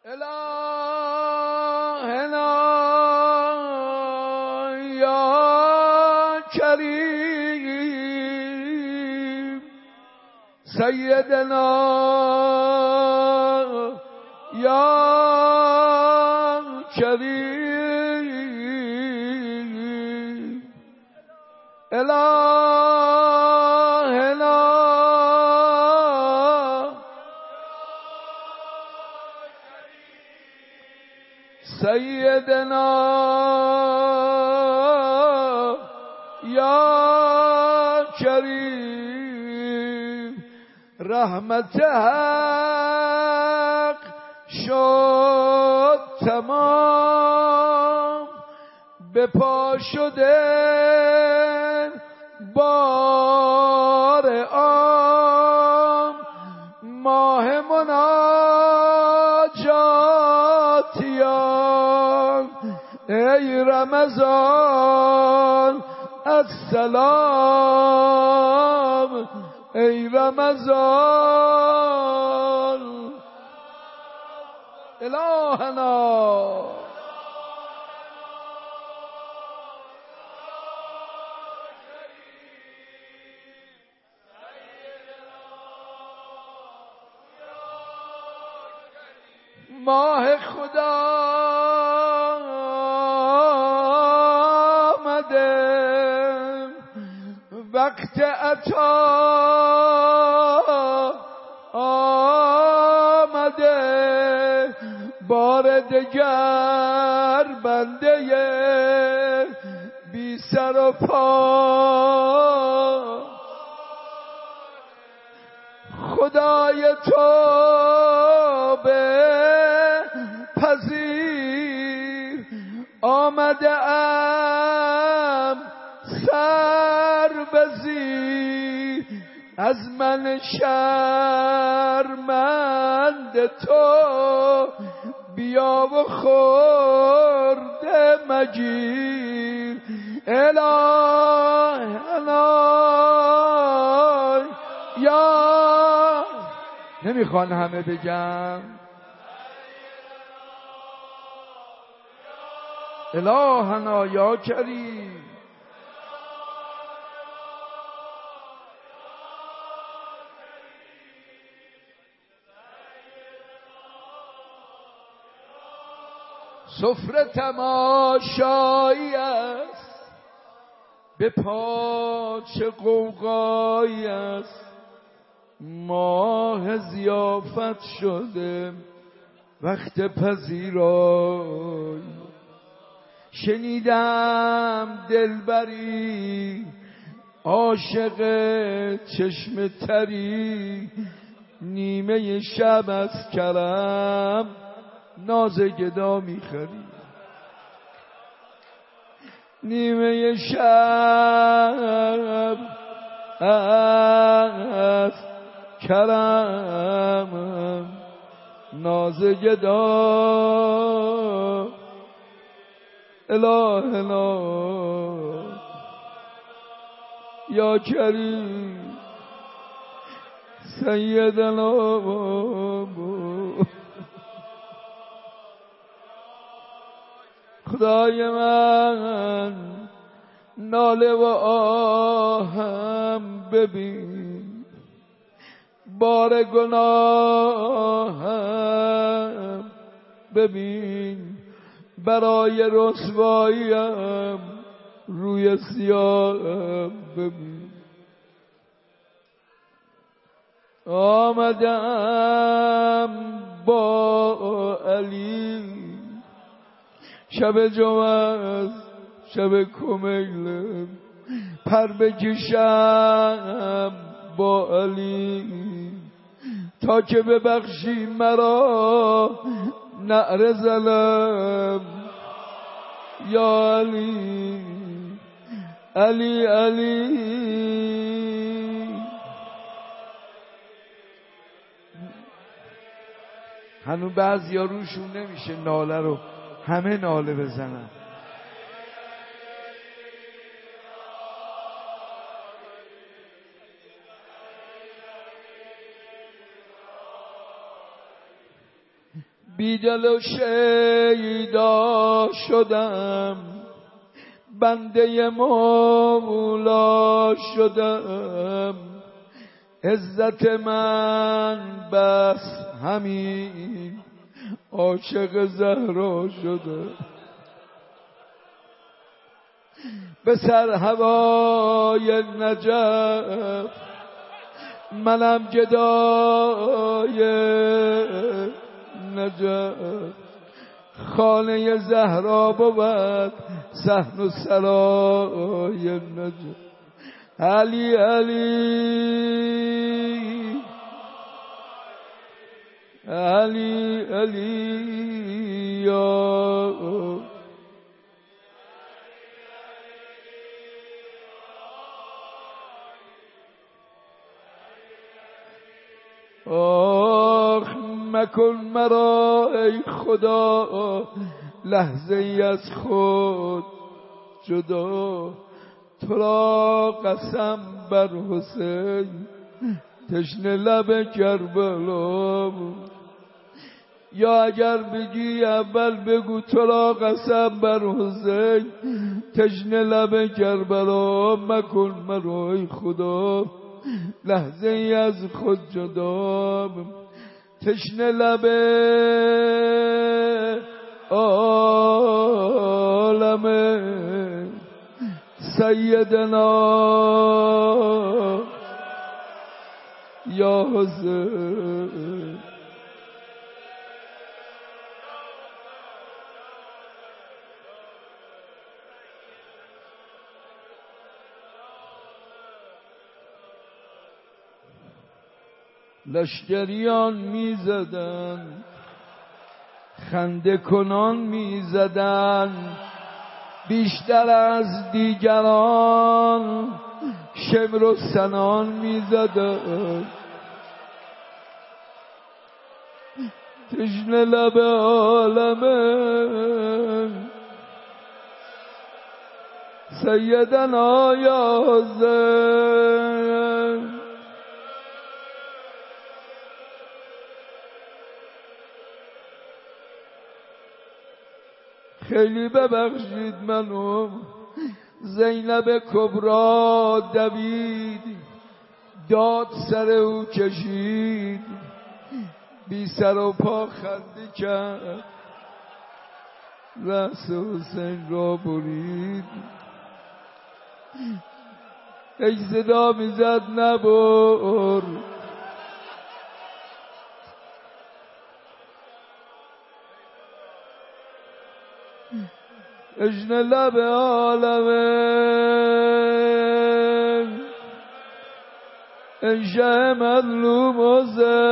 الهنا یا کریم سیدنا یا کریم الهنا سیدنا یا کریم رحمت حق شد تمام به پا شده بار عام ماه مناجاتیان ای رمضان السلام ای رمضان الهنا ماه خدا آمده وقت عطا آمده بار دگر بنده بی سر و پا خدای توبه پذیر آمده ام سر بزیر از من شرمنده تو بیا و خورده مگیر الهنا یا نمیخوان همه بگم الهنا یا کریم سفره تماشایی است به پاچه قوقایی است ماه ضیافت شده وقت پذیرایی شنیدم دلبری عاشق چشم تری نیمه شب از کرم ناز گدا میخری نیمه شب از کرم ناز گدا الهنا یا کریم سیدنا خدای من ناله و آهم ببین بار گناهم ببین برای رسواییم روی سیاهم ببین آمدم با علی شب جمعه شب کمیل پر بکشم با علی تا که ببخشی مرا نعره زنم یا علی علی علی هنوز بعضیا روشون نمیشه ناله رو همه ناله بزنن بیدل و شیدا شدم، بنده مولا شدم، عزت من بس همین عاشق زهرا شدم. به سر هوای نجف منم گدای نجف، خانه زهرا بود صحن و سرای نجف. علی علی علی علی یا آخ مکن مرا ای خدا لحظه ای از خود جدا، تو را قسم بر حسین تشنه لب کربلا. یا اگر بگی اول بگو تو را قسم بر حسین تشنه لب کربلا، مکن مرا ای خدا لحظه ای از خود جدا، تشنه لب عالم سیدنا یا حسین. لشکریان می زدن، خنده کنان می زدن، بیشتر از دیگران شمر و سنان می زدن، تشنه لب عالم سیدنا یا حسین. خیلی ببخشید منو زینب کبرا دوید، داد سر او کشید، بی سر و پا خنده کرد، رأس حسین را برید. ای صدا میزد نبر، تشنه لب عالم ای شه مظلوم حسین.